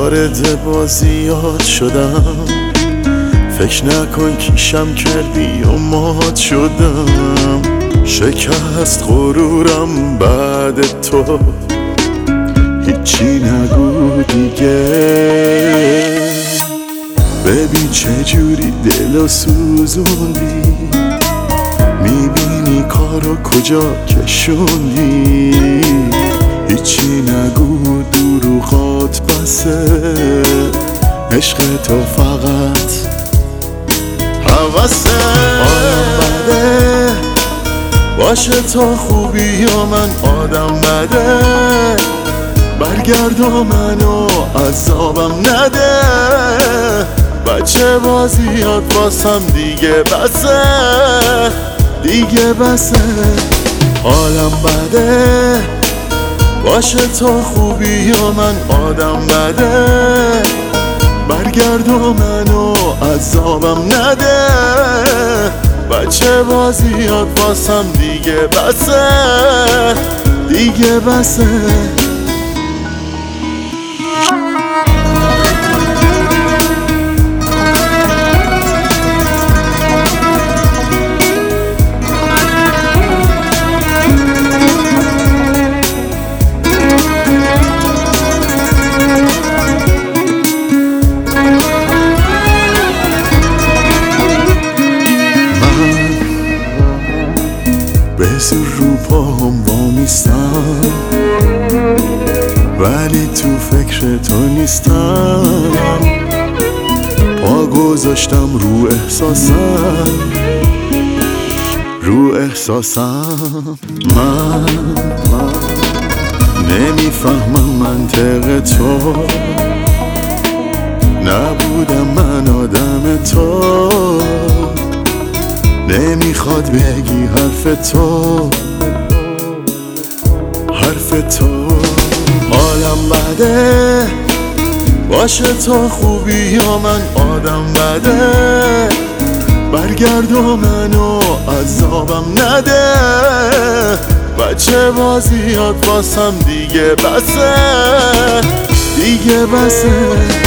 وارد بازیات شدم، فکر نکن کیشم کردی و مات شدم. شکست غرورم بعد تو، هیچی نگو دیگه. ببین چجوری دلو سوزوندی، میبینی کارو کجا کشوندی. هیچی نگو دروغات بسه، عشق تو فقط حواسه. آدم بده باشه تا خوبی یا من آدم بده، برگرد و منو عذابم نده. بچه بازیات واسم دیگه بسه، دیگه بسه. حالم بده باشه تا خوبی یا من آدم بده، برگرد و منو عذابم نده. بچه بازیات واسم دیگه بسه، دیگه بسه. به زور رو پاهم وامیستم، ولی تو فکر تو نیستم. پا گذاشتم رو احساسم، رو احساسم. من نمیفهمم منطق تو، نبودم من آدم تو. نمیخواد بگی حرف تو، حرف تو. حالم بده باشه تا خوبی یا من آدم بده، برگرد و منو عذابم نده. بچه بازیات واسم دیگه بسه، دیگه بسه.